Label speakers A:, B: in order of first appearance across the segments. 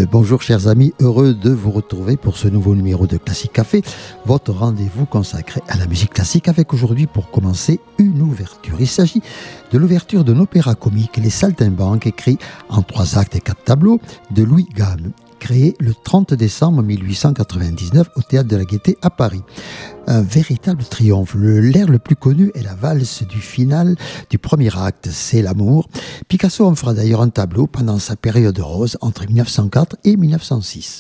A: Bonjour chers amis, heureux de vous retrouver pour ce nouveau numéro de Classique Café, votre rendez-vous consacré à la musique classique avec aujourd'hui pour commencer une ouverture. Il s'agit de l'ouverture d'un opéra comique, Les Saltimbanques, écrit en 3 actes et 4 tableaux de Louis Gamme, créé le 30 décembre 1899 au Théâtre de la Gaîté à Paris. Un véritable triomphe. L'air le plus connu est la valse du final du premier acte, C'est l'amour. Picasso en fera d'ailleurs un tableau pendant sa période rose entre 1904 et 1906.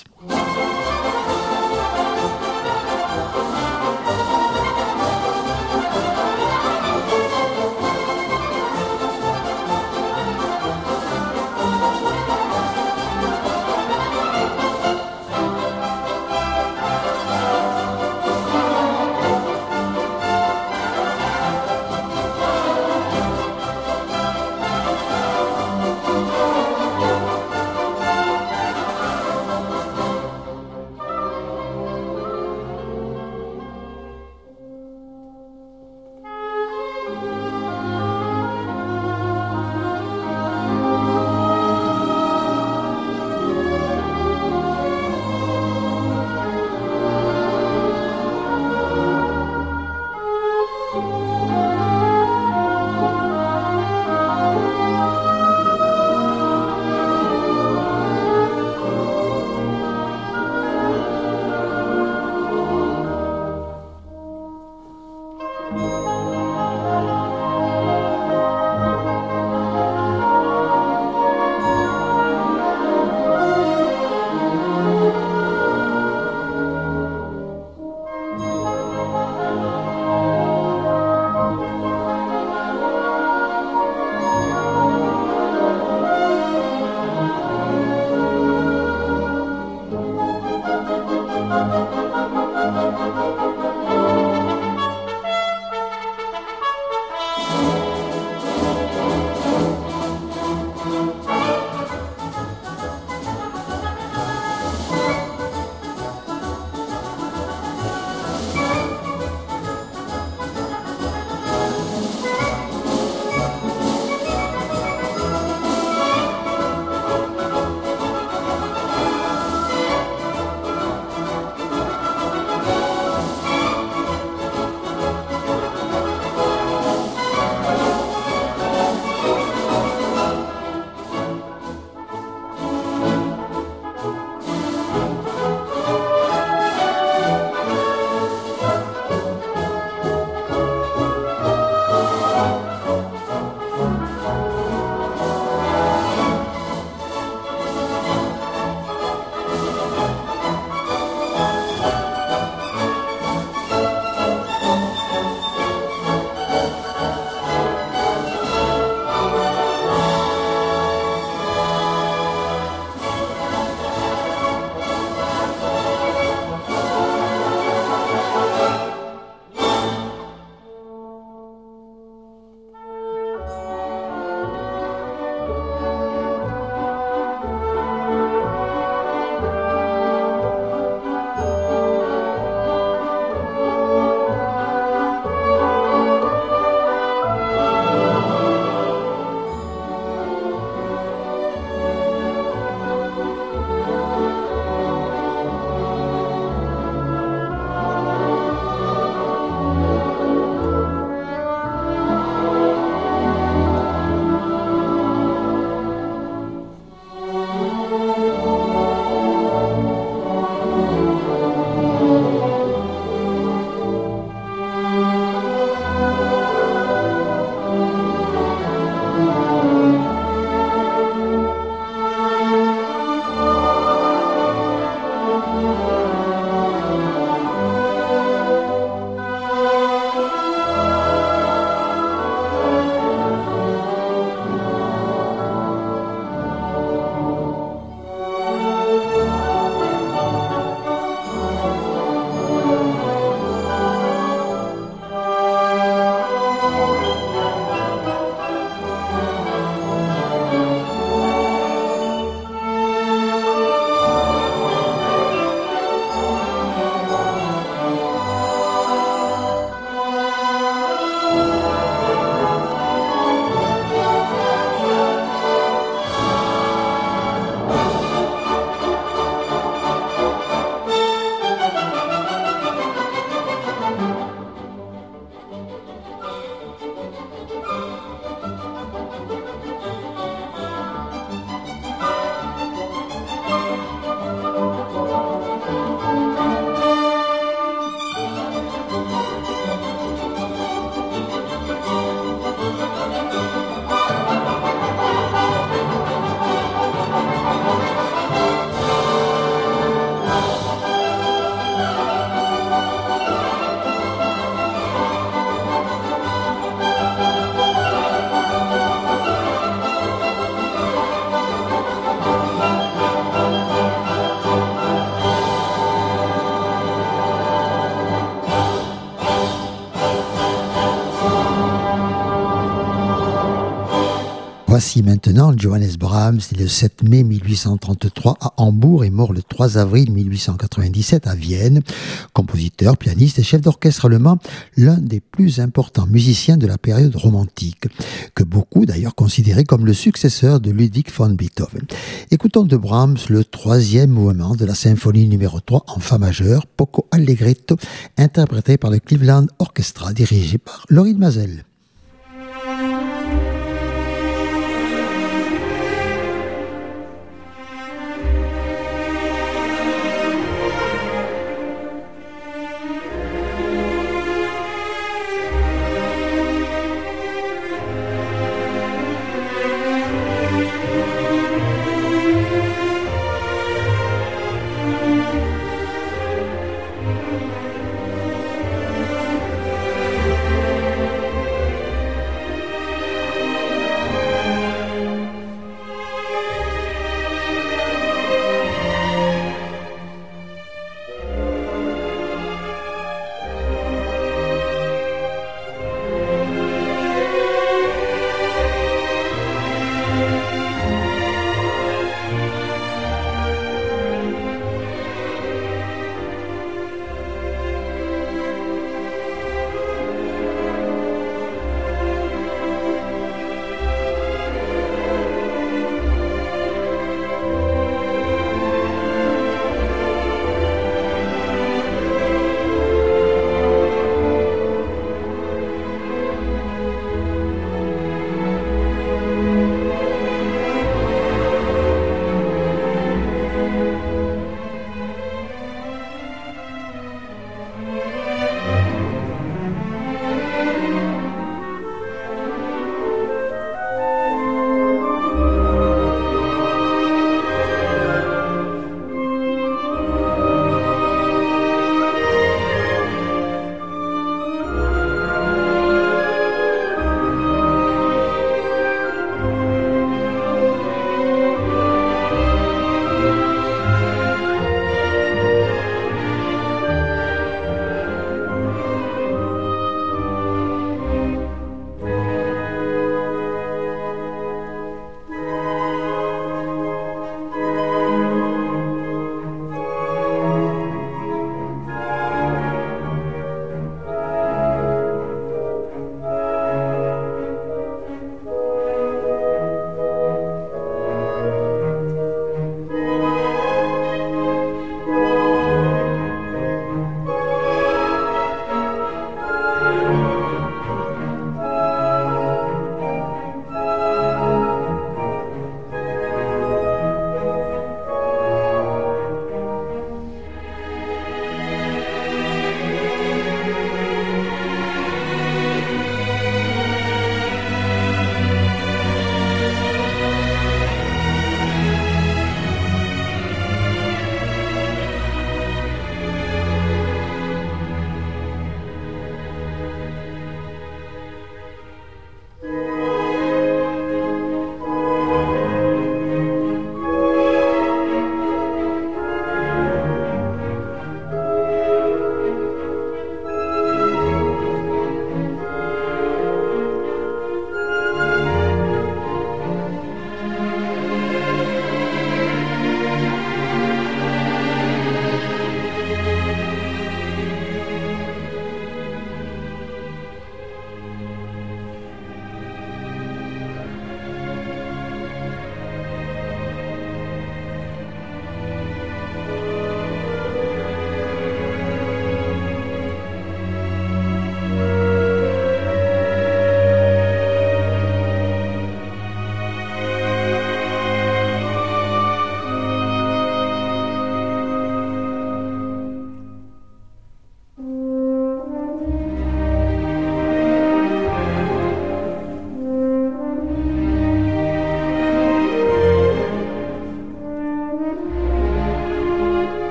A: Voici maintenant Johannes Brahms, né le 7 mai 1833 à Hambourg et mort le 3 avril 1897 à Vienne. Compositeur, pianiste et chef d'orchestre allemand, l'un des plus importants musiciens de la période romantique, que beaucoup d'ailleurs considéraient comme le successeur de Ludwig van Beethoven. Écoutons de Brahms le troisième mouvement de la symphonie numéro 3 en fa majeur, Poco Allegretto, interprété par le Cleveland Orchestra dirigé par Lorin Maazel.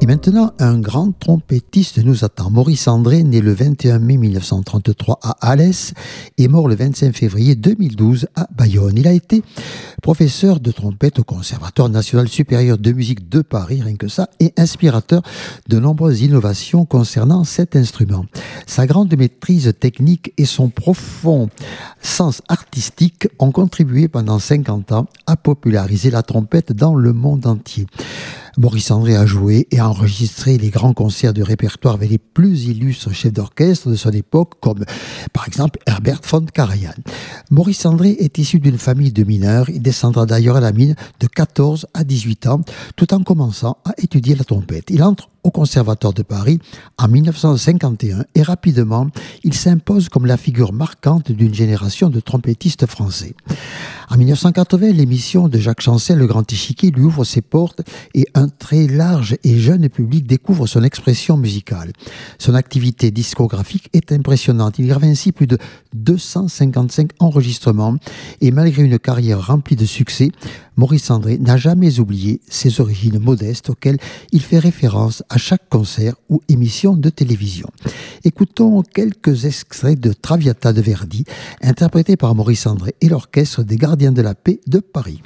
A: Et maintenant, un grand trompettiste nous attend. Maurice André, né le 21 mai 1933 à Alès, est mort le 25 février 2012 à Bayonne. Il a été professeur de trompette au Conservatoire national supérieur de musique de Paris, rien que ça, et inspirateur de nombreuses innovations concernant cet instrument. Sa grande maîtrise technique et son profond sens artistique ont contribué pendant 50 ans à populariser la trompette dans le monde entier. Maurice André a joué et enregistré les grands concerts du répertoire avec les plus illustres chefs d'orchestre de son époque, comme par exemple Herbert von Karajan. Maurice André est issu d'une famille de mineurs. Il descendra d'ailleurs à la mine de 14 à 18 ans, tout en commençant à étudier la trompette. Il entre au Conservatoire de Paris en 1951 et rapidement, il s'impose comme la figure marquante d'une génération de trompettistes français. En 1980, l'émission de Jacques Chancel, Le Grand Échiquier, lui ouvre ses portes et un très large et jeune public découvre son expression musicale. Son activité discographique est impressionnante. Il grave ainsi plus de 255 enregistrements et malgré une carrière remplie de succès, Maurice André n'a jamais oublié ses origines modestes auxquelles il fait référence à chaque concert ou émission de télévision. Écoutons quelques extraits de Traviata de Verdi, interprété par Maurice André et l'Orchestre des Gardiens de la Paix de Paris.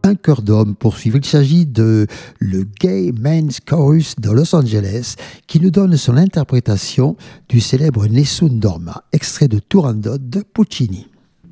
A: Un cœur d'homme poursuivre. Il s'agit de le Gay Men's Chorus de Los Angeles qui nous donne son interprétation du célèbre Nessun Dorma, extrait de Turandot de Puccini.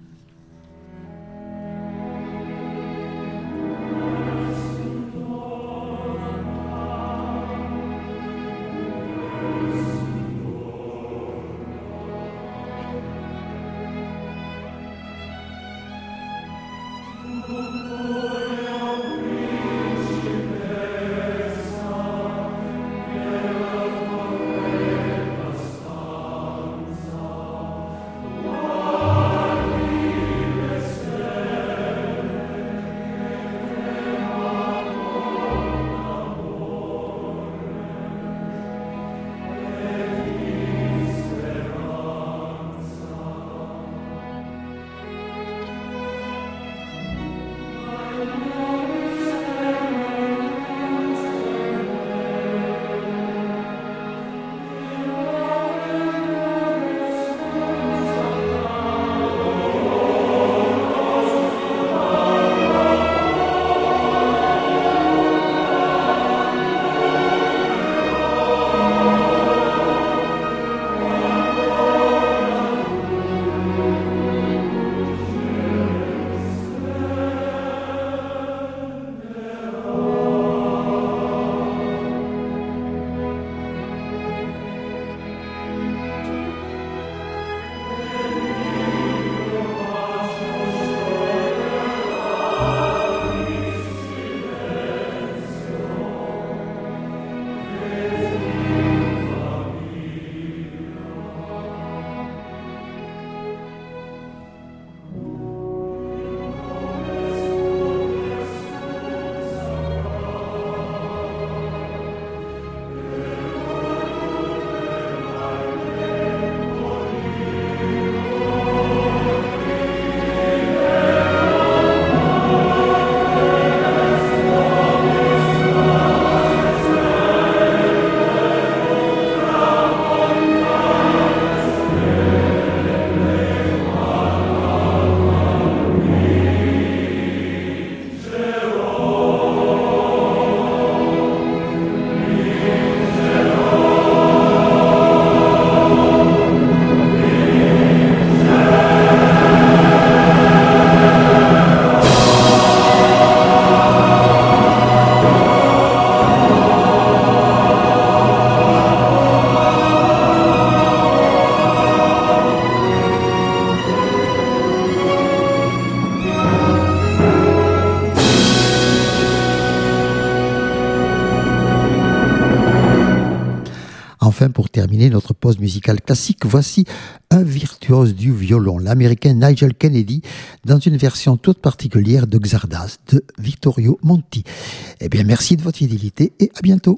A: Enfin, pour terminer notre pause musicale classique, voici un virtuose du violon, l'américain Nigel Kennedy, dans une version toute particulière de Xardas de Vittorio Monti. Eh bien, merci de votre fidélité et à bientôt.